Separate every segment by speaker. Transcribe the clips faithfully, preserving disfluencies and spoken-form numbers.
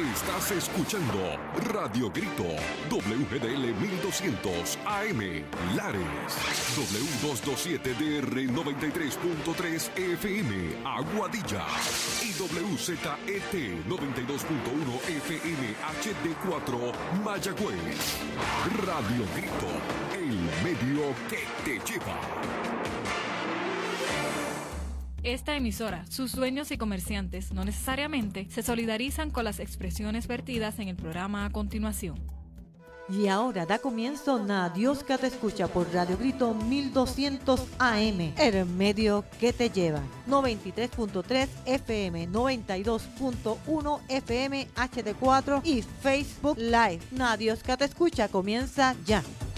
Speaker 1: Estás escuchando Radio Grito, W G D L mil doscientos A M, Lares, W doscientos veintisiete D R noventa y tres punto tres F M, Aguadilla, y W Z E T noventa y dos punto uno F M H D cuatro, Mayagüez. Radio Grito, el medio que te lleva.
Speaker 2: Esta emisora, sus dueños y comerciantes no necesariamente se solidarizan con las expresiones vertidas en el programa a continuación.
Speaker 3: Y ahora da comienzo Na Dios que te escucha por Radio Grito mil doscientos A M, el medio que te lleva. noventa y tres punto tres F M, noventa y dos punto uno F M H D cuatro y Facebook Live. Na Dios que te escucha comienza ya.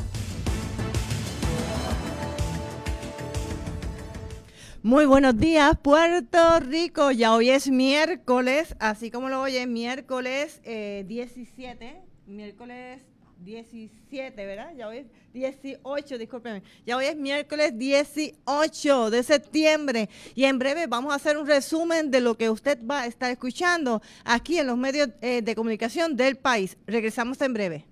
Speaker 3: Muy buenos días, Puerto Rico. Ya hoy es miércoles, así como lo oye, miércoles eh, diecisiete, miércoles diecisiete, ¿verdad? Ya hoy es dieciocho, discúlpenme. Ya hoy es miércoles dieciocho de septiembre y en breve vamos a hacer un resumen de lo que usted va a estar escuchando aquí en los medios eh, de comunicación del país. Regresamos en breve.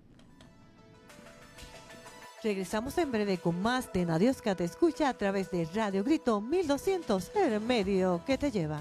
Speaker 3: Regresamos en breve con más de Na Dios que te escucha a través de Radio Grito mil doscientos, el medio que te lleva.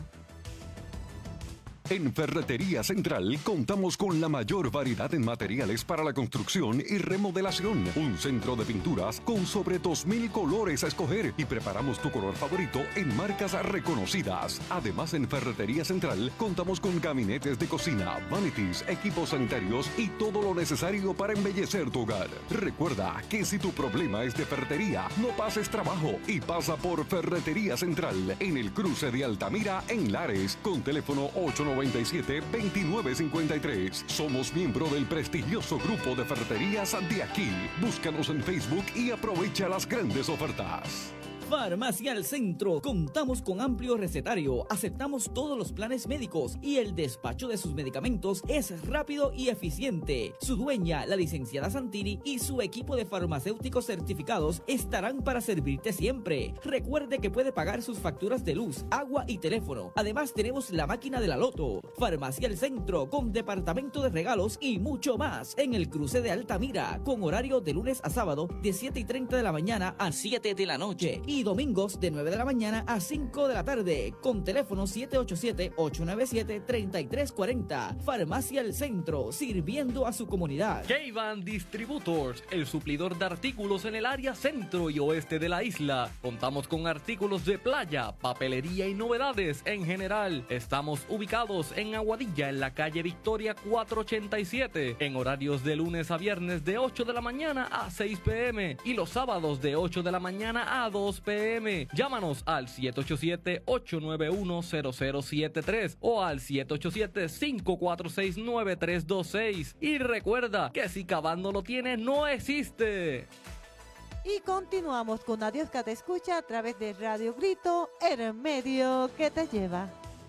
Speaker 1: En Ferretería Central contamos con la mayor variedad en materiales para la construcción y remodelación. Un centro de pinturas con sobre dos mil colores a escoger y preparamos tu color favorito en marcas reconocidas. Además, en Ferretería Central contamos con gabinetes de cocina, vanities, equipos sanitarios y todo lo necesario para embellecer tu hogar. Recuerda que si tu problema es de ferretería, no pases trabajo y pasa por Ferretería Central en el cruce de Altamira en Lares con teléfono ocho noventa y siete, veintinueve cincuenta y tres. Somos miembro del prestigioso grupo de ferreterías de aquí. Búscanos en Facebook y aprovecha las grandes ofertas.
Speaker 4: Farmacia El Centro. Contamos con amplio recetario, aceptamos todos los planes médicos y el despacho de sus medicamentos es rápido y eficiente. Su dueña, la licenciada Santini, y su equipo de farmacéuticos certificados estarán para servirte siempre. Recuerde que puede pagar sus facturas de luz, agua y teléfono. Además tenemos la máquina de la loto. Farmacia El Centro, con departamento de regalos y mucho más en el cruce de Altamira, con horario de lunes a sábado de siete y treinta de la mañana a siete de la noche y domingos de nueve de la mañana a cinco de la tarde, con teléfono siete ocho siete, ocho nueve siete, tres tres cuatro cero. Farmacia El Centro, sirviendo a su comunidad.
Speaker 5: K-Van Distributors, el suplidor de artículos en el área centro y oeste de la isla. Contamos con artículos de playa, papelería y novedades en general. Estamos ubicados en Aguadilla, en la calle Victoria cuatrocientos ochenta y siete, en horarios de lunes a viernes de ocho de la mañana a seis pe eme y los sábados de ocho de la mañana a dos pe eme. Llámanos al siete ocho siete, ocho nueve uno, cero cero siete tres o al siete ocho siete, cinco cuatro seis, nueve tres dos seis. Y recuerda que si K-Van no lo tiene, no existe.
Speaker 3: Y continuamos con Na Dios que te escucha a través de Radio Grito, el medio que te lleva.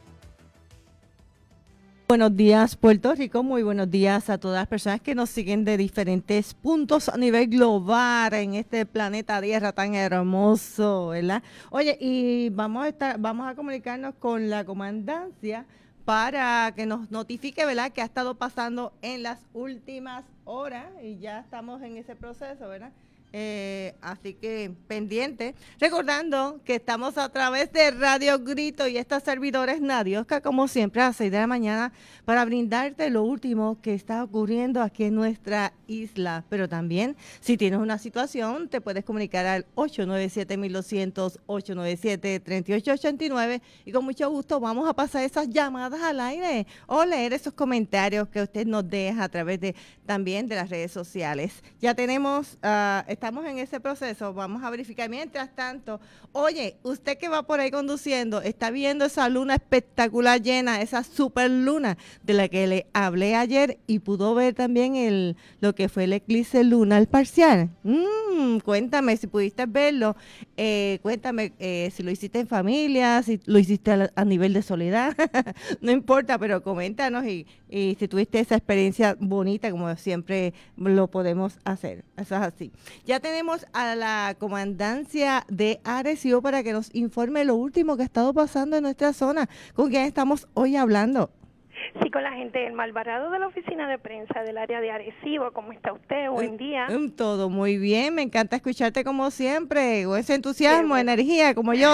Speaker 3: Buenos días, Puerto Rico. Muy buenos días a todas las personas que nos siguen de diferentes puntos a nivel global en este planeta Tierra tan hermoso, ¿verdad? Oye, y vamos a estar, vamos a comunicarnos con la comandancia para que nos notifique, ¿verdad?, que ha estado pasando en las últimas horas y ya estamos en ese proceso, ¿verdad? Eh, así que pendiente, recordando que estamos a través de Radio Grito y esta servidora es Na Dios que como siempre a las seis de la mañana para brindarte lo último que está ocurriendo aquí en nuestra isla, pero también si tienes una situación te puedes comunicar al ocho nueve siete, mil doscientos, ocho nueve siete, tres ocho ocho nueve y con mucho gusto vamos a pasar esas llamadas al aire o leer esos comentarios que usted nos deja a través de también de las redes sociales. Ya tenemos uh, estamos en ese proceso, vamos a verificar. Mientras tanto, oye, usted que va por ahí conduciendo, está viendo esa luna espectacular llena, esa super luna de la que le hablé ayer y pudo ver también el lo que fue el eclipse lunar parcial. Mm, cuéntame si pudiste verlo, eh, cuéntame eh, si lo hiciste en familia, si lo hiciste a, a nivel de soledad, no importa, pero coméntanos y, y si tuviste esa experiencia bonita como siempre lo podemos hacer. Eso es así. Ya tenemos a la comandancia de Arecibo para que nos informe lo último que ha estado pasando en nuestra zona. ¿Con quién estamos hoy hablando?
Speaker 6: Sí, con la gente del Malvarado de la oficina de prensa del área de Arecibo. ¿Cómo está usted? Buen día.
Speaker 3: Um, todo muy bien, me encanta escucharte como siempre, o ese entusiasmo,
Speaker 6: bueno.
Speaker 3: energía, como yo.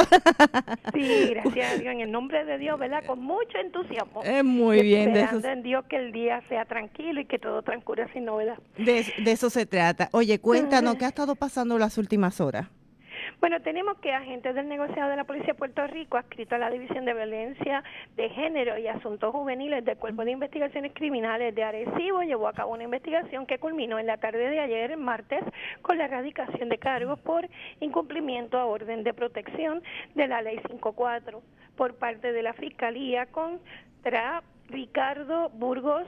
Speaker 6: Sí, gracias a Dios, en el nombre de Dios, ¿verdad? Con mucho entusiasmo.
Speaker 3: Eh, muy
Speaker 6: y
Speaker 3: bien.
Speaker 6: Esperando
Speaker 3: de eso,
Speaker 6: en Dios que el día sea tranquilo y que todo transcurra sin novedad.
Speaker 3: de, de eso se trata. Oye, cuéntanos, ¿qué ha estado pasando las últimas horas?
Speaker 6: Bueno, tenemos que agentes del negociado de la Policía de Puerto Rico, adscrito a la División de Violencia de Género y Asuntos Juveniles del Cuerpo de Investigaciones Criminales de Arecibo, llevó a cabo una investigación que culminó en la tarde de ayer, martes, con la erradicación de cargos por incumplimiento a orden de protección de la Ley cinco cuatro por parte de la Fiscalía contra Ricardo Burgos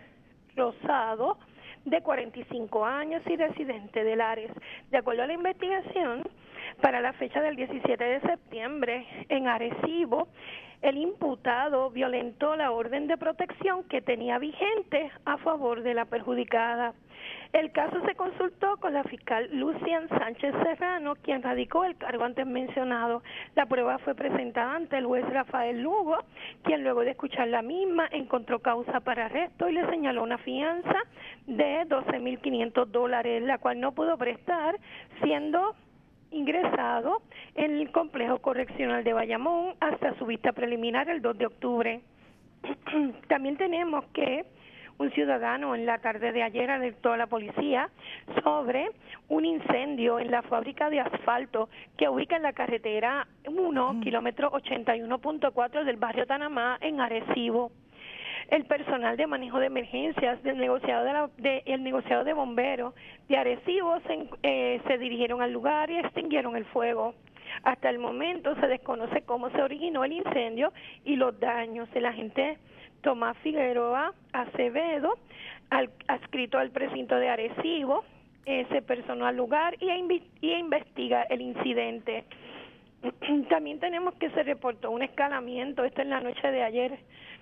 Speaker 6: Rosado, de cuarenta y cinco años y residente de Lares. De acuerdo a la investigación, para la fecha del diecisiete de septiembre, en Arecibo, el imputado violentó la orden de protección que tenía vigente a favor de la perjudicada. El caso se consultó con la fiscal Lucian Sánchez Serrano, quien radicó el cargo antes mencionado. La prueba fue presentada ante el juez Rafael Lugo, quien luego de escuchar la misma encontró causa para arresto y le señaló una fianza de doce mil quinientos dólares, la cual no pudo prestar, siendo ingresado en el complejo correccional de Bayamón hasta su vista preliminar el dos de octubre. También tenemos que un ciudadano en la tarde de ayer alertó a la policía sobre un incendio en la fábrica de asfalto que ubica en la carretera uno, mm. kilómetro ochenta y uno punto cuatro del barrio Tanamá en Arecibo. El personal de manejo de emergencias del negociado de, la, de el negociado de bomberos de Arecibo se, eh, se dirigieron al lugar y extinguieron el fuego. Hasta el momento se desconoce cómo se originó el incendio y los daños. El agente Tomás Figueroa Acevedo, al, adscrito al precinto de Arecibo, eh, se personó al lugar y, invi, y investiga el incidente. También tenemos que se reportó un escalamiento, esto en la noche de ayer,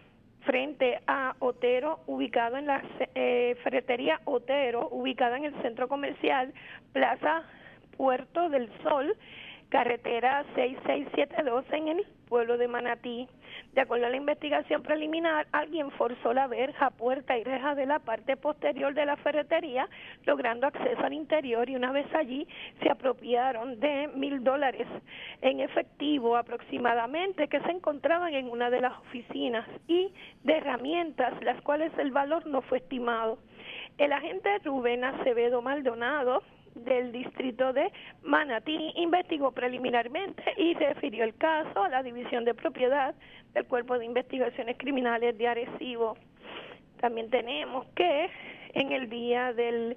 Speaker 6: frente a Otero, ubicado en la eh, ferretería Otero, ubicada en el centro comercial Plaza Puerto del Sol, carretera seis seis siete dos en el pueblo de Manatí. De acuerdo a la investigación preliminar, alguien forzó la verja, puerta y reja de la parte posterior de la ferretería, logrando acceso al interior, y una vez allí se apropiaron de mil dólares en efectivo aproximadamente que se encontraban en una de las oficinas y de herramientas, las cuales el valor no fue estimado. El agente Rubén Acevedo Maldonado del distrito de Manatí investigó preliminarmente y refirió el caso a la División de Propiedad del Cuerpo de Investigaciones Criminales de Arecibo. También tenemos que en el día del...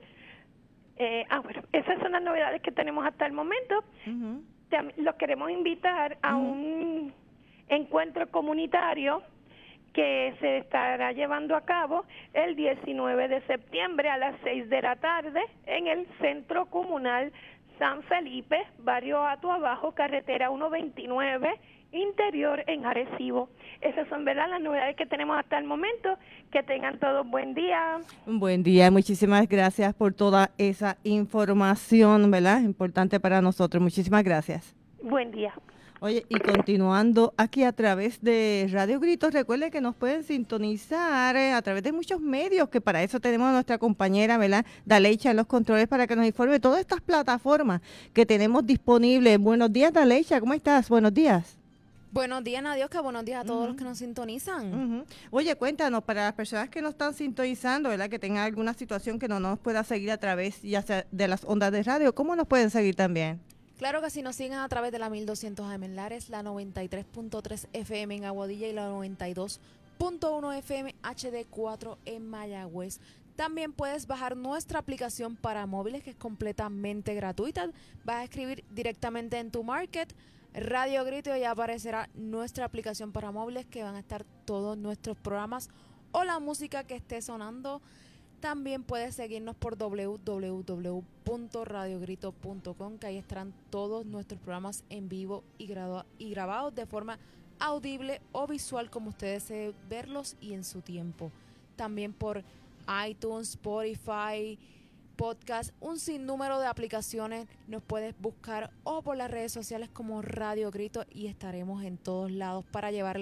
Speaker 6: Eh, ah, bueno, esas son las novedades que tenemos hasta el momento. Uh-huh. Los queremos invitar a uh-huh. un encuentro comunitario que se estará llevando a cabo el diecinueve de septiembre a las seis de la tarde en el Centro Comunal San Felipe, barrio Ato Abajo, carretera ciento veintinueve, interior en Arecibo. Esas son, ¿verdad?, las novedades que tenemos hasta el momento. Que tengan todos buen día.
Speaker 3: Un buen día, muchísimas gracias por toda esa información, ¿verdad?, importante para nosotros. Muchísimas gracias.
Speaker 6: Buen día.
Speaker 3: Oye, y continuando aquí a través de Radio Gritos, recuerden que nos pueden sintonizar eh, a través de muchos medios, que para eso tenemos a nuestra compañera, ¿verdad?, Daleicha en los controles, para que nos informe de todas estas plataformas que tenemos disponibles. Buenos días, Daleicha, ¿cómo estás? Buenos días.
Speaker 7: Buenos días, Nadioska, buenos días a todos uh-huh. los que nos sintonizan.
Speaker 3: Uh-huh. Oye, cuéntanos, para las personas que nos están sintonizando, ¿verdad?, que tengan alguna situación que no nos pueda seguir a través ya sea de las ondas de radio, ¿cómo nos pueden seguir también?
Speaker 7: Claro que sí, nos siguen a través de la mil doscientos A M en Lares, la noventa y tres punto tres F M en Aguadilla y la noventa y dos punto uno F M H D cuatro en Mayagüez. También puedes bajar nuestra aplicación para móviles, que es completamente gratuita. Vas a escribir directamente en tu market Radio Grito y aparecerá nuestra aplicación para móviles, que van a estar todos nuestros programas o la música que esté sonando. También puedes seguirnos por doble u doble u doble u punto radio grito punto com, que ahí estarán todos nuestros programas en vivo y, gradu- y grabados de forma audible o visual, como ustedes deseen verlos y en su tiempo. También por iTunes, Spotify, podcast, un sinnúmero de aplicaciones nos puedes buscar, o por las redes sociales como Radio Grito, y estaremos en todos lados para llevarle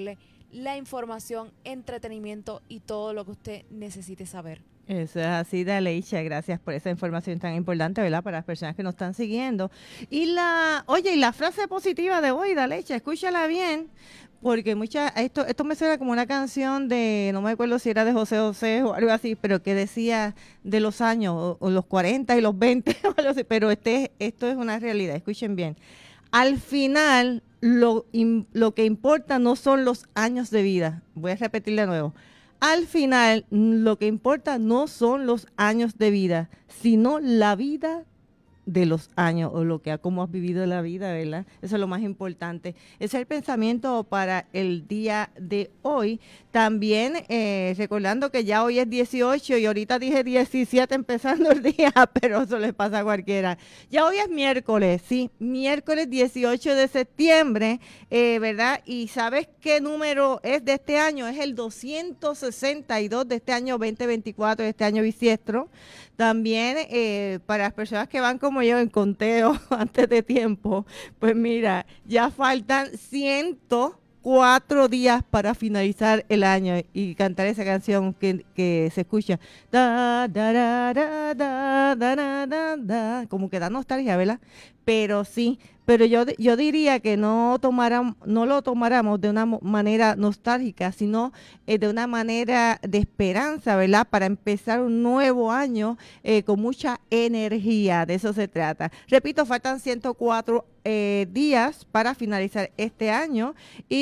Speaker 7: la información, entretenimiento y todo lo que usted necesite saber.
Speaker 3: Eso es así, Daleicha, gracias por esa información tan importante, ¿verdad? Para las personas que nos están siguiendo. Y la, oye, y la frase positiva de hoy, Daleicha, escúchala bien, porque mucha, esto, esto me suena como una canción de, no me acuerdo si era de José José o algo así, pero que decía de los años, o, o los cuarenta y los veinte, o algo así, pero este, esto es una realidad, escuchen bien. Al final, lo, lo que importa no son los años de vida, voy a repetir de nuevo. Al final, lo que importa no son los años de vida, sino la vida de los años o lo que cómo has vivido la vida, ¿verdad? Eso es lo más importante. Ese es el pensamiento para el día de hoy. También eh, recordando que ya hoy es dieciocho y ahorita dije diecisiete empezando el día, pero eso les pasa a cualquiera. Ya hoy es miércoles, sí, miércoles dieciocho de septiembre, eh, ¿verdad? Y ¿sabes qué número es de este año? Es el doscientos sesenta y dos de este año veinte veinticuatro, de este año bisiestro. También eh, para las personas que van como yo en conteo antes de tiempo, pues mira, ya faltan ciento cuatro días para finalizar el año y cantar esa canción que, que se escucha da, da, da, da, da, da, da, da, como que da nostalgia, ¿verdad? Pero sí, pero yo, yo diría que no tomaram, no lo tomáramos de una manera nostálgica, sino eh, de una manera de esperanza, ¿verdad? Para empezar un nuevo año eh, con mucha energía, de eso se trata. Repito, faltan ciento cuatro eh, días para finalizar este año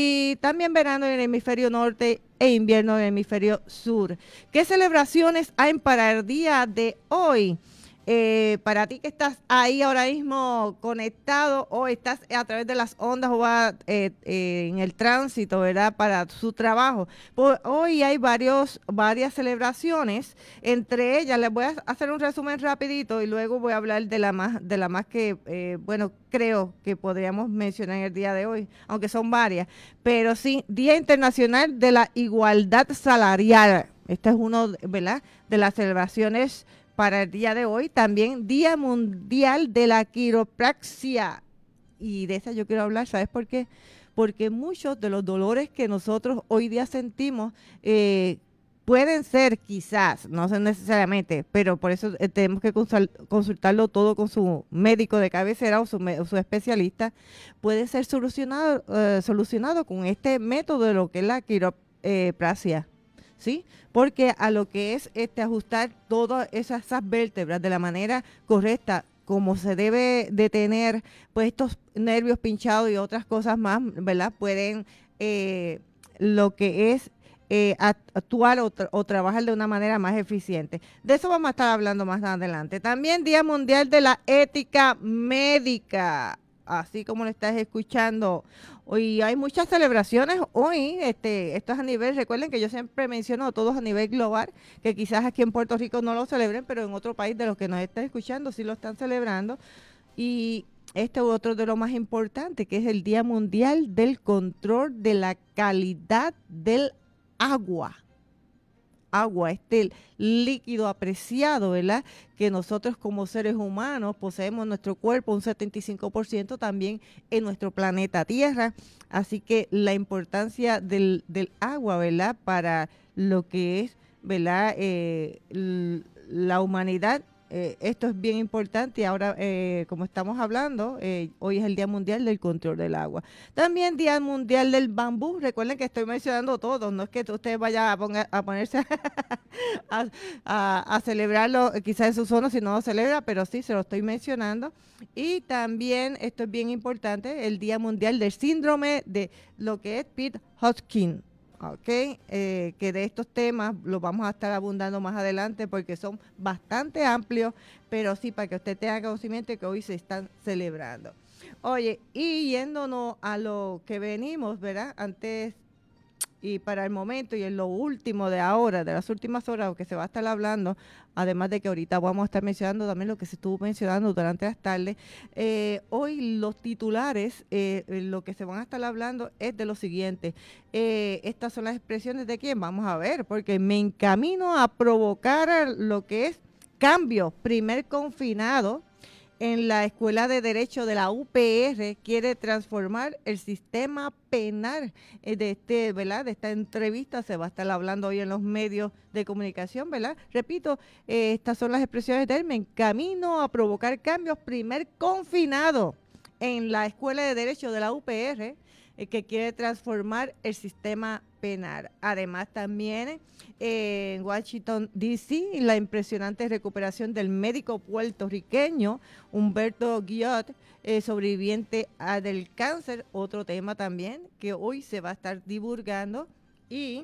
Speaker 3: y también verano en el hemisferio norte e invierno en el hemisferio sur. ¿Qué celebraciones hay para el día de hoy? Eh, para ti que estás ahí ahora mismo conectado o estás a través de las ondas o va, eh, eh, en el tránsito, ¿verdad? Para su trabajo. Pues hoy hay varios, varias celebraciones, entre ellas les voy a hacer un resumen rapidito y luego voy a hablar de la más, de la más que, eh, bueno, creo que podríamos mencionar en el día de hoy, aunque son varias, pero sí, Día Internacional de la Igualdad Salarial. Este es uno, ¿verdad?, de las celebraciones para el día de hoy. También Día Mundial de la Quiropraxia. Y de esa yo quiero hablar, ¿sabes por qué? Porque muchos de los dolores que nosotros hoy día sentimos eh, pueden ser quizás, no sé necesariamente, pero por eso eh, tenemos que consultarlo todo con su médico de cabecera o su, o su especialista, puede ser solucionado, eh, solucionado con este método de lo que es la quiropraxia. ¿Sí? Porque a lo que es este ajustar todas esas, esas vértebras de la manera correcta, como se debe de tener, pues estos nervios pinchados y otras cosas más, ¿verdad? Pueden eh, lo que es eh, actuar o, tra o trabajar de una manera más eficiente. De eso vamos a estar hablando más adelante. También Día Mundial de la Ética Médica, así como lo estás escuchando. Hoy hay muchas celebraciones hoy, este, esto es a nivel, recuerden que yo siempre menciono todos a nivel global, que quizás aquí en Puerto Rico no lo celebren, pero en otro país de los que nos están escuchando sí lo están celebrando. Y este es otro de lo más importante, que es el Día Mundial del Control de la Calidad del Agua. Agua, este líquido apreciado, ¿verdad? Que nosotros como seres humanos poseemos en nuestro cuerpo un setenta y cinco por ciento también en nuestro planeta Tierra. Así que la importancia del, del agua, ¿verdad? Para lo que es, ¿verdad? Eh, la humanidad. Eh, esto es bien importante y ahora, eh, como estamos hablando, eh, hoy es el Día Mundial del Control del Agua. También Día Mundial del Bambú. Recuerden que estoy mencionando todo, no es que ustedes vayan a, poner, a ponerse a, a, a celebrarlo quizás en su zona si no lo celebra, pero sí, se lo estoy mencionando. Y también, esto es bien importante, el Día Mundial del Síndrome de lo que es Pitt-Hopkins. Ok, eh, que de estos temas los vamos a estar abundando más adelante porque son bastante amplios, pero sí para que usted tenga conocimiento de que hoy se están celebrando. Oye, y yéndonos a lo que venimos, ¿verdad? Antes y para el momento y en lo último de ahora, de las últimas horas, que se va a estar hablando, además de que ahorita vamos a estar mencionando también lo que se estuvo mencionando durante las tardes, eh, hoy los titulares, eh, lo que se van a estar hablando es de lo siguiente. Eh, estas son las expresiones de quién, vamos a ver, porque me encamino a provocar lo que es cambio, primer confinado en la Escuela de Derecho de la U P R quiere transformar el sistema penal. Eh, de este, ¿verdad? De esta entrevista se va a estar hablando hoy en los medios de comunicación, ¿verdad? Repito, eh, estas son las expresiones de él. En camino a provocar cambios, primer confinado en la Escuela de Derecho de la U P R, eh, que quiere transformar el sistema penal. Además, también eh, en Washington, D C, la impresionante recuperación del médico puertorriqueño Humberto Guillot, eh, sobreviviente a del cáncer, otro tema también que hoy se va a estar divulgando. Y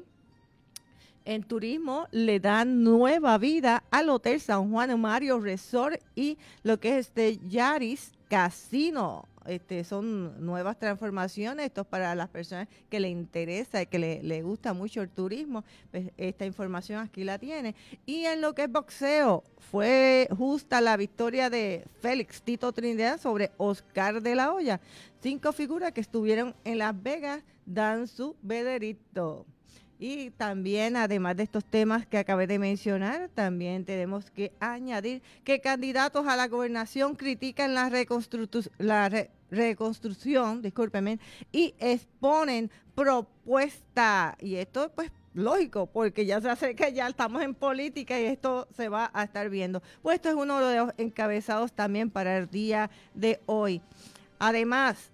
Speaker 3: en turismo le dan nueva vida al Hotel San Juan Mario Resort y lo que es este Yaris Casino. Este, son nuevas transformaciones, esto es para las personas que le interesa y que le, le gusta mucho el turismo, pues esta información aquí la tiene. Y en lo que es boxeo, fue justa la victoria de Félix Tito Trinidad sobre Oscar de la Hoya. Cinco figuras que estuvieron en Las Vegas dan su veredicto. Y también, además de estos temas que acabé de mencionar, también tenemos que añadir que candidatos a la gobernación critican la, reconstructu- la re- reconstrucción, discúlpenme, y exponen propuestas. Y esto, pues, lógico, porque ya se acerca, ya estamos en política y esto se va a estar viendo. Pues esto es uno de los encabezados también para el día de hoy. Además,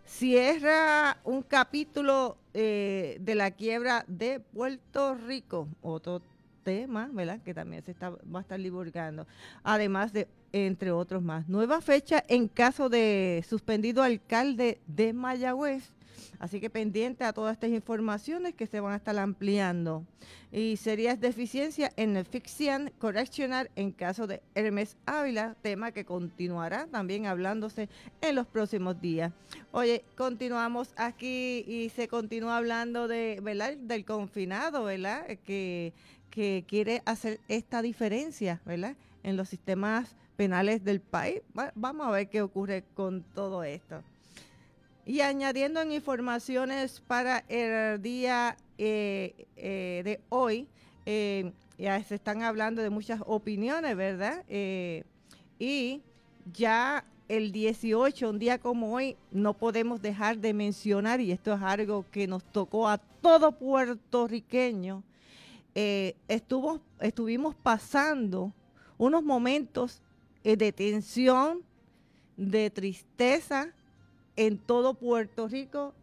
Speaker 3: cierra un capítulo eh, de la quiebra de Puerto Rico, otro tema, ¿verdad?, que también se está, va a estar divulgando, además de, entre otros más. Nueva fecha en caso de suspendido alcalde de Mayagüez. Así que pendiente a todas estas informaciones que se van a estar ampliando. Y serias deficiencias en el Fixian Correctional en caso de Hermes Ávila, tema que continuará también hablándose en los próximos días. Oye, continuamos aquí y se continúa hablando de, ¿verdad?, del confinado, ¿verdad?, que, que quiere hacer esta diferencia, ¿verdad?, en los sistemas penales del país. Va, vamos a ver qué ocurre con todo esto. Y añadiendo en informaciones para el día eh, eh, de hoy, eh, ya se están hablando de muchas opiniones, ¿verdad? Eh, y ya el dieciocho, un día como hoy, no podemos dejar de mencionar, y esto es algo que nos tocó a todo puertorriqueño, eh, estuvo, estuvimos pasando unos momentos eh, de tensión, de tristeza, en todo Puerto Rico,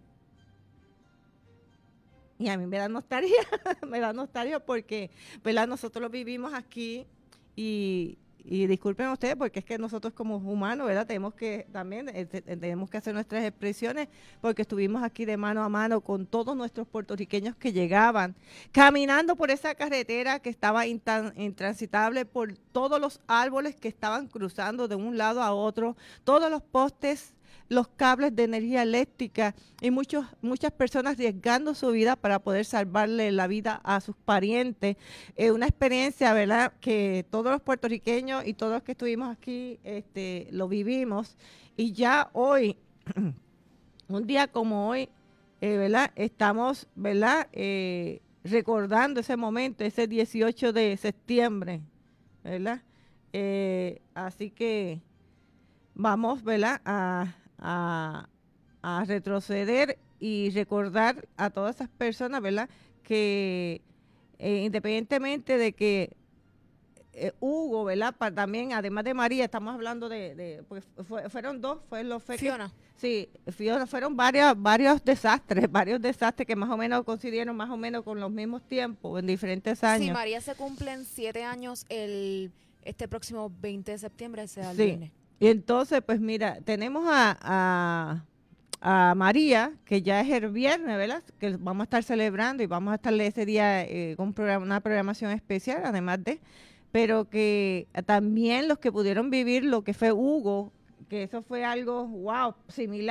Speaker 3: y a mí me da nostalgia, me da nostalgia porque, ¿verdad?, nosotros lo vivimos aquí y, y disculpen ustedes porque es que nosotros como humanos, ¿verdad?, tenemos que también, eh, tenemos que hacer nuestras expresiones porque estuvimos aquí de mano a mano con todos nuestros puertorriqueños que llegaban, caminando por esa carretera que estaba intan, intransitable, por todos los árboles que estaban cruzando de un lado a otro, todos los postes, los cables de energía eléctrica y muchos, muchas personas arriesgando su vida para poder salvarle la vida a sus parientes. Eh, una experiencia, ¿verdad?, que todos los puertorriqueños y todos los que estuvimos aquí este, lo vivimos. Y ya hoy, un día como hoy, eh, ¿verdad?, estamos, ¿verdad?, eh, recordando ese momento, ese dieciocho de septiembre, ¿verdad? Eh, así que vamos, ¿verdad?, a... A, a retroceder y recordar a todas esas personas, ¿verdad?, que eh, independientemente de que eh, Hugo, ¿verdad?, para, también, además de María, estamos hablando de, de pues fue, fueron dos, fue los fue
Speaker 7: Fiona.
Speaker 3: Que, sí, Fiona, fueron varios, varios desastres, varios desastres que más o menos coincidieron más o menos con los mismos tiempos, en diferentes años.
Speaker 7: Sí, María se cumplen siete años el este próximo veinte de septiembre, sea el
Speaker 3: sí.
Speaker 7: viernes.
Speaker 3: Y entonces, pues mira, tenemos a, a, a María, que ya es el viernes, ¿verdad?, que vamos a estar celebrando y vamos a estarle ese día eh, con programa, una programación especial, además de, pero que también los que pudieron vivir lo que fue Hugo, que eso fue algo, wow, similar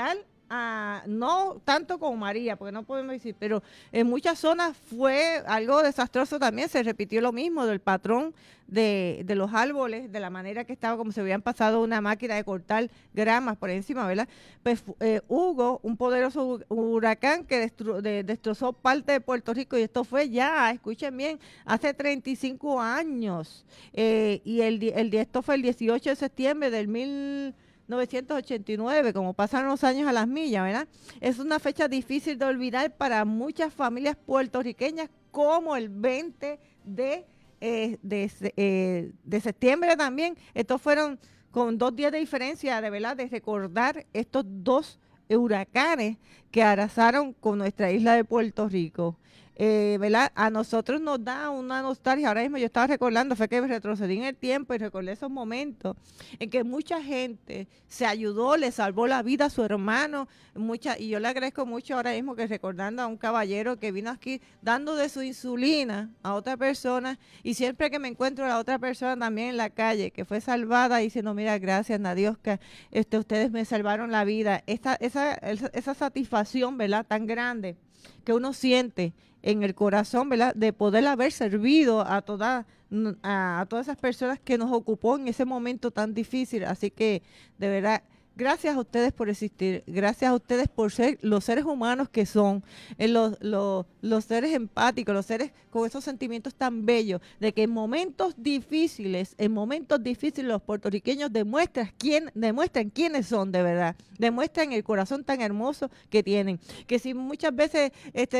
Speaker 3: a, no tanto como María, porque no podemos decir, pero en muchas zonas fue algo desastroso también, se repitió lo mismo del patrón de, de los árboles, de la manera que estaba, como si hubieran pasado una máquina de cortar gramas por encima, ¿verdad? Pues eh, hubo un poderoso huracán que destru, de, destrozó parte de Puerto Rico, y esto fue ya, escuchen bien, hace treinta y cinco años, eh, y el, el, esto fue el dieciocho de septiembre del mil novecientos ochenta y nueve, como pasaron los años a las millas, ¿verdad? Es una fecha difícil de olvidar para muchas familias puertorriqueñas, como el veinte de, eh, de, eh, de septiembre también. Estos fueron con dos días de diferencia, de verdad, de recordar estos dos huracanes que arrasaron con nuestra isla de Puerto Rico. Eh, ¿verdad? A nosotros nos da una nostalgia. Ahora mismo yo estaba recordando, fue que retrocedí en el tiempo y recordé esos momentos en que mucha gente se ayudó, le salvó la vida a su hermano, mucha, y yo le agradezco mucho ahora mismo que recordando a un caballero que vino aquí dando de su insulina a otra persona, y siempre que me encuentro a la otra persona también en la calle que fue salvada, diciendo, mira, gracias a Dios que este, ustedes me salvaron la vida. Esta, esa, esa, esa satisfacción, ¿verdad?, tan grande que uno siente en el corazón, ¿verdad?, de poder haber servido a todas a, a todas esas personas que nos ocupó en ese momento tan difícil. Así que, de verdad, gracias a ustedes por existir, gracias a ustedes por ser los seres humanos que son, eh, los, los, los seres empáticos, los seres con esos sentimientos tan bellos, de que en momentos difíciles, en momentos difíciles los puertorriqueños demuestran quién, demuestran quiénes son de verdad, demuestran el corazón tan hermoso que tienen, que si muchas veces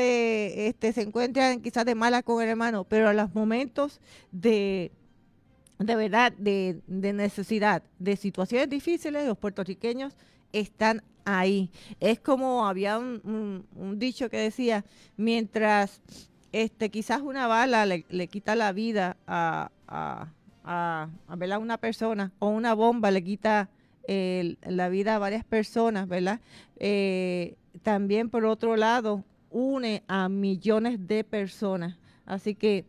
Speaker 3: este, este, se encuentran quizás de mala con el hermano, pero a los momentos de... de verdad, de, de necesidad, de situaciones difíciles, los puertorriqueños están ahí. Es como había un, un, un dicho que decía, mientras este quizás una bala le, le quita la vida a, a, a, a, ¿verdad?, una persona, o una bomba le quita eh, la vida a varias personas, ¿verdad? Eh, también, por otro lado, une a millones de personas. Así que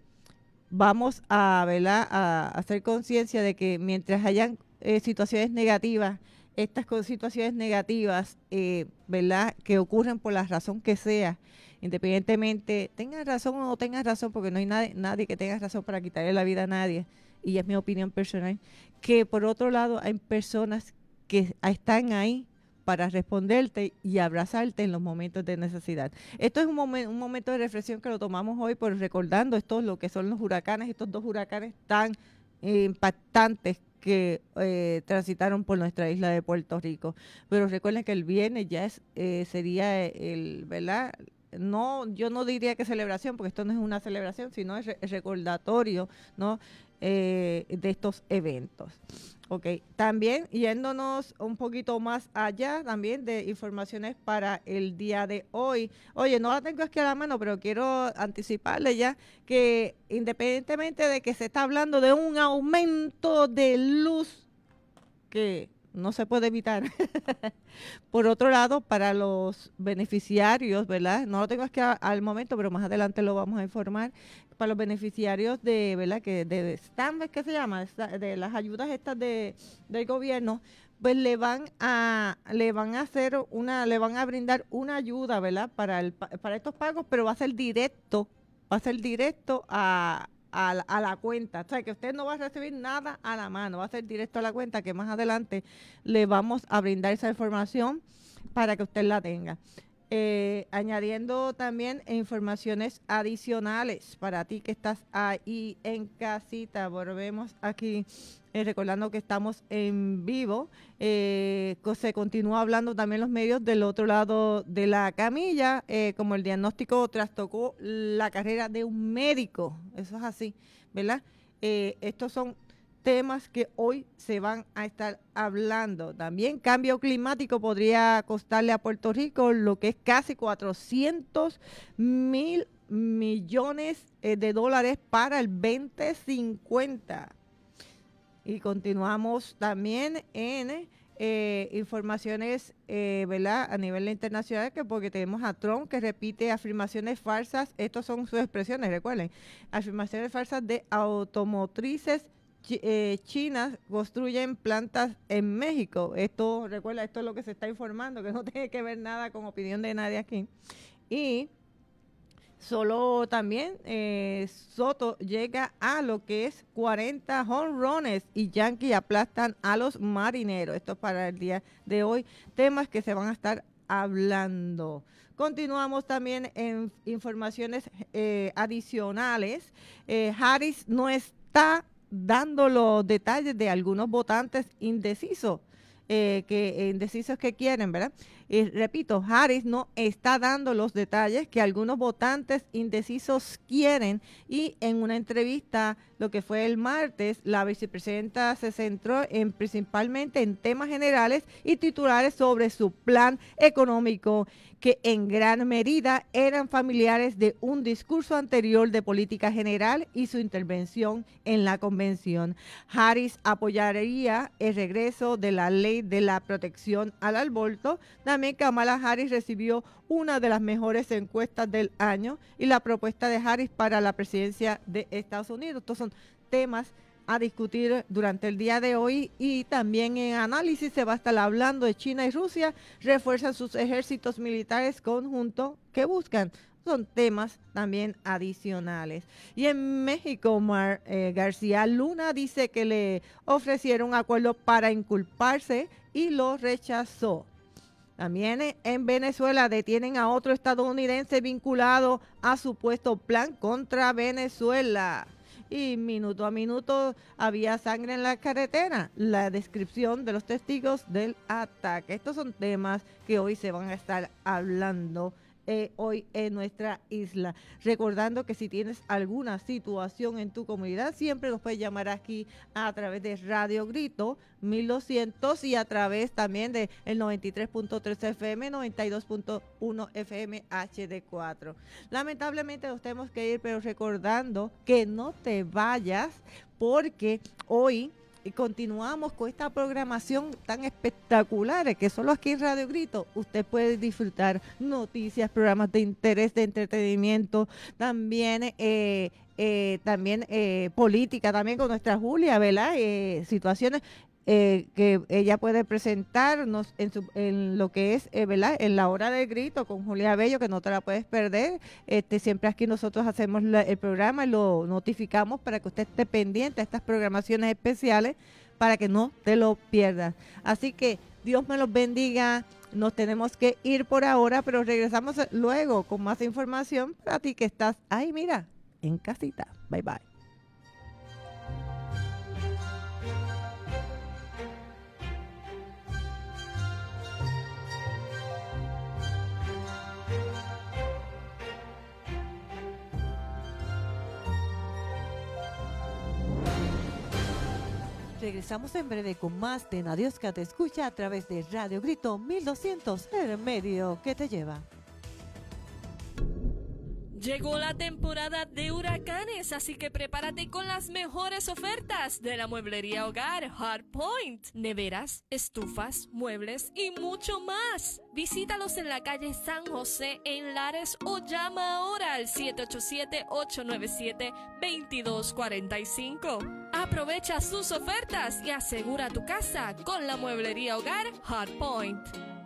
Speaker 3: vamos a, ¿verdad?, a hacer conciencia de que mientras hayan eh, situaciones negativas, estas situaciones negativas, eh, ¿verdad?, que ocurren por la razón que sea, independientemente, tengan razón o no tengan razón, porque no hay nadie, nadie que tenga razón para quitarle la vida a nadie, y es mi opinión personal, que por otro lado hay personas que están ahí para responderte y abrazarte en los momentos de necesidad. Esto es un, momen, un momento de reflexión que lo tomamos hoy por recordando esto, lo que son los huracanes, estos dos huracanes tan eh, impactantes que eh, transitaron por nuestra isla de Puerto Rico. Pero recuerden que el viernes ya es, eh, sería el, ¿verdad?, no, yo no diría que celebración, porque esto no es una celebración, sino es re recordatorio, ¿no?, eh, de estos eventos. Ok, también yéndonos un poquito más allá, también de informaciones para el día de hoy. Oye, no la tengo aquí a la mano, pero quiero anticiparle ya que independientemente de que se está hablando de un aumento de luz que no se puede evitar. Por otro lado, para los beneficiarios, ¿verdad? No lo tengo aquí a, al momento, pero más adelante lo vamos a informar. Para los beneficiarios de, ¿verdad?, que de, de Stanback, ¿qué se llama? De las ayudas estas de del gobierno, pues le van a le van a hacer una le van a brindar una ayuda, ¿verdad?, para el para estos pagos, pero va a ser directo, va a ser directo a A la, a la cuenta, o sea que usted no va a recibir nada a la mano, va a ser directo a la cuenta, que más adelante le vamos a brindar esa información para que usted la tenga. Eh, añadiendo también informaciones adicionales para ti que estás ahí en casita. Volvemos aquí eh, recordando que estamos en vivo. Eh, se continúa hablando también los medios del otro lado de la camilla, eh, como el diagnóstico trastocó la carrera de un médico. Eso es así, ¿verdad? Eh, estos son temas que hoy se van a estar hablando. También cambio climático podría costarle a Puerto Rico lo que es casi cuatrocientos mil millones eh, de dólares para el veinte cincuenta. Y continuamos también en eh, informaciones, eh, ¿verdad?, a nivel internacional, que porque tenemos a Trump que repite afirmaciones falsas. Estas son sus expresiones, recuerden, afirmaciones falsas de automotrices chi- eh, chinas construyen plantas en México. Esto, recuerda, esto es lo que se está informando, que no tiene que ver nada con opinión de nadie aquí. Y solo también eh, Soto llega a lo que es cuarenta home runs y Yankees aplastan a los Marineros. Esto es para el día de hoy. Temas que se van a estar hablando. Continuamos también en informaciones eh, adicionales. Eh, Harris no está dando los detalles de algunos votantes indecisos, eh, que indecisos que quieren, ¿verdad? Y repito, Harris no está dando los detalles que algunos votantes indecisos quieren, y en una entrevista, lo que fue el martes, la vicepresidenta se centró en principalmente en temas generales y titulares sobre su plan económico, que en gran medida eran familiares de un discurso anterior de política general y su intervención en la convención. Harris apoyaría el regreso de la ley de la protección al aborto. También Kamala Harris recibió una de las mejores encuestas del año, y la propuesta de Harris para la presidencia de Estados Unidos. Estos son temas a discutir durante el día de hoy, y también en análisis se va a estar hablando de China y Rusia refuerzan sus ejércitos militares conjuntos que buscan. Son temas también adicionales. Y en México, Mar, eh, García Luna dice que le ofrecieron un acuerdo para inculparse y lo rechazó. También en Venezuela detienen a otro estadounidense vinculado a supuesto plan contra Venezuela. Y minuto a minuto había sangre en la carretera. La descripción de los testigos del ataque. Estos son temas que hoy se van a estar hablando eh, hoy en nuestra isla. Recordando que si tienes alguna situación en tu comunidad, siempre nos puedes llamar aquí a través de Radio Grito mil doscientos y a través también de el noventa y tres punto tres F M, noventa y dos punto uno F M H D cuatro. Lamentablemente nos tenemos que ir, pero recordando que no te vayas, porque hoy continuamos con esta programación tan espectacular que solo aquí en Radio Grito usted puede disfrutar noticias, programas de interés, de entretenimiento, también eh, eh, también eh, política, también con nuestra Julia, ¿verdad? Eh, situaciones Eh, que ella puede presentarnos en, su, en lo que es, eh, ¿verdad? En la hora del grito con Julia Bello, que no te la puedes perder. Este, siempre aquí nosotros hacemos la, el programa y lo notificamos para que usted esté pendiente a estas programaciones especiales para que no te lo pierdas. Así que Dios me los bendiga. Nos tenemos que ir por ahora, pero regresamos luego con más información para ti que estás ahí, mira, en casita. Bye, bye. Regresamos en breve con más de Nadiosca Te Escucha a través de Radio Grito mil doscientos, el medio que te lleva.
Speaker 8: Llegó la temporada de huracanes, así que prepárate con las mejores ofertas de la mueblería hogar Hardpoint. Neveras, estufas, muebles y mucho más. Visítalos en la calle San José en Lares o llama ahora al siete ocho siete, ocho nueve siete, dos dos cuatro cinco. Aprovecha sus ofertas y asegura tu casa con la mueblería hogar Hardpoint.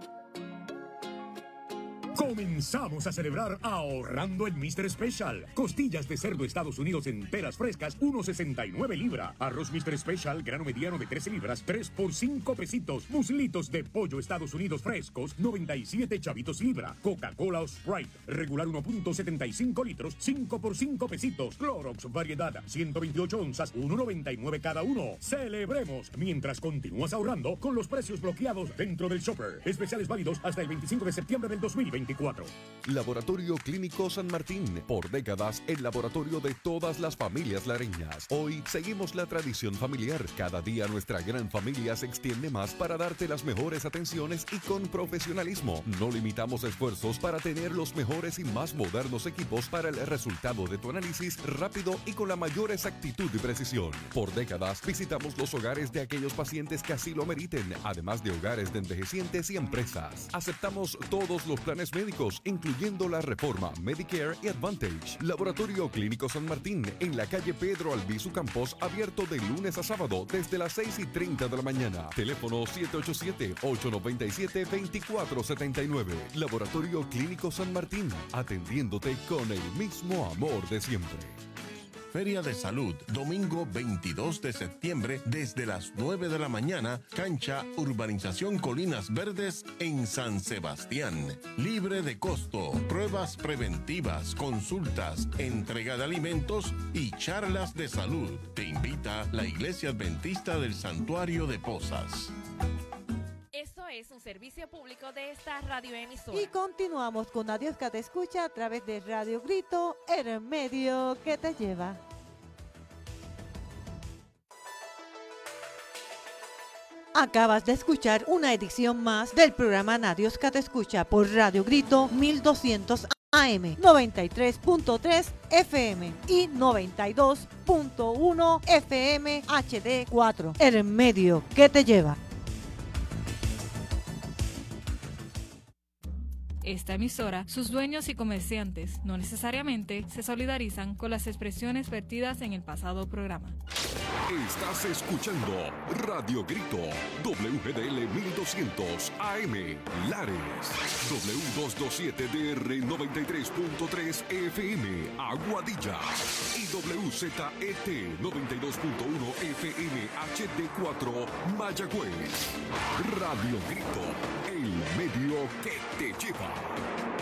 Speaker 9: Comenzamos a celebrar ahorrando en míster Special. Costillas de cerdo Estados Unidos enteras frescas, uno sesenta y nueve libra. Arroz míster Special, grano mediano de trece libras, tres por cinco pesitos. Muslitos de pollo Estados Unidos frescos, noventa y siete chavitos libra. Coca-Cola o Sprite, regular uno punto setenta y cinco litros, cinco por cinco pesitos. Clorox variedad, ciento veintiocho onzas, uno noventa y nueve cada uno. Celebremos mientras continúas ahorrando con los precios bloqueados dentro del shopper. Especiales válidos hasta el veinticinco de septiembre del dos mil veinticuatro.
Speaker 1: Laboratorio Clínico San Martín, por décadas el laboratorio de todas las familias lareñas. Hoy seguimos la tradición familiar. Cada día nuestra gran familia se extiende más para darte las mejores atenciones y con profesionalismo. No limitamos esfuerzos para tener los mejores y más modernos equipos para el resultado de tu análisis rápido y con la mayor exactitud y precisión. Por décadas visitamos los hogares de aquellos pacientes que así lo meriten, además de hogares de envejecientes y empresas. Aceptamos todos los planes planes médicos, incluyendo la reforma Medicare y Advantage. Laboratorio Clínico San Martín, en la calle Pedro Albizu Campos, abierto de lunes a sábado desde las seis y treinta de la mañana. Teléfono siete ocho siete, ocho nueve siete, dos cuatro siete nueve. Laboratorio Clínico San Martín, atendiéndote con el mismo amor de siempre.
Speaker 10: Feria de Salud, domingo veintidós de septiembre, desde las nueve de la mañana, cancha Urbanización Colinas Verdes en San Sebastián. Libre de costo, pruebas preventivas, consultas, entrega de alimentos y charlas de salud. Te invita la Iglesia Adventista del Santuario de Pozas.
Speaker 11: Esto es un servicio público de esta radioemisora.
Speaker 3: Y continuamos con Adiós que te escucha a través de Radio Grito, el medio que te lleva. Acabas de escuchar una edición más del programa Adiós que te escucha por Radio Grito mil doscientos A M, noventa y tres punto tres F M y noventa y dos punto uno F M H D cuatro, el medio que te lleva.
Speaker 2: Esta emisora, sus dueños y comerciantes no necesariamente se solidarizan con las expresiones vertidas en el pasado programa.
Speaker 1: Estás escuchando Radio Grito, W G D L mil doscientos A M, Lares, W doscientos veintisiete D R noventa y tres punto tres F M, Aguadilla, y W Z E T noventa y dos punto uno F M H D cuatro, Mayagüez. Radio Grito, el medio que te lleva.